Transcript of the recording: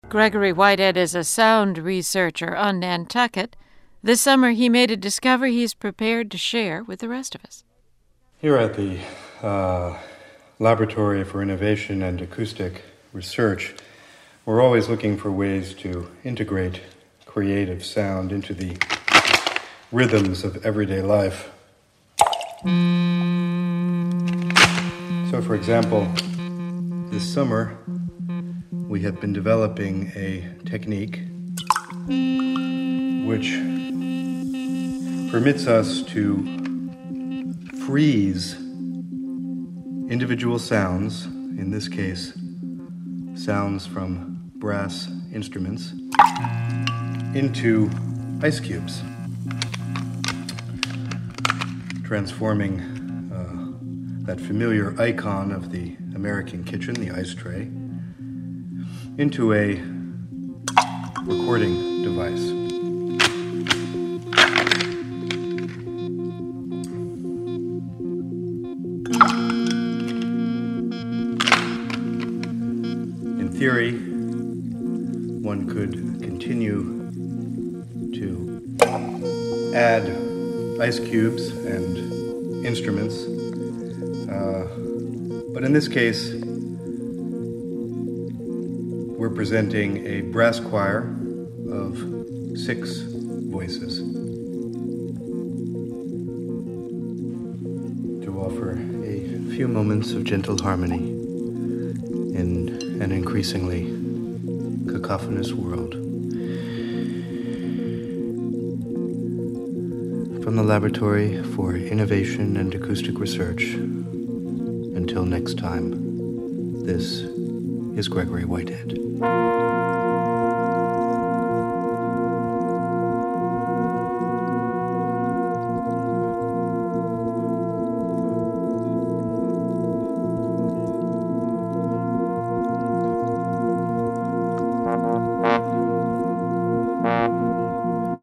Gregory Whitehead is a sound researcher on Nantucket. This summer he made a discovery he's prepared to share with the rest of us. Here at the Laboratory for Innovation and Acoustic Research, we're always looking for ways to integrate creative sound into the rhythms of everyday life. So, for example, this summer, we have been developing a technique which permits us to freeze individual sounds, in this case, sounds from brass instruments, into ice cubes, transforming that familiar icon of the American kitchen, the ice tray, into a recording device. In theory, one could continue to add ice cubes and instruments, but in this case, we're presenting a brass choir of 6 voices to offer a few moments of gentle harmony in an increasingly cacophonous world. From the Laboratory for Innovation and Acoustic Research, until next time, this is Gregory Whitehead.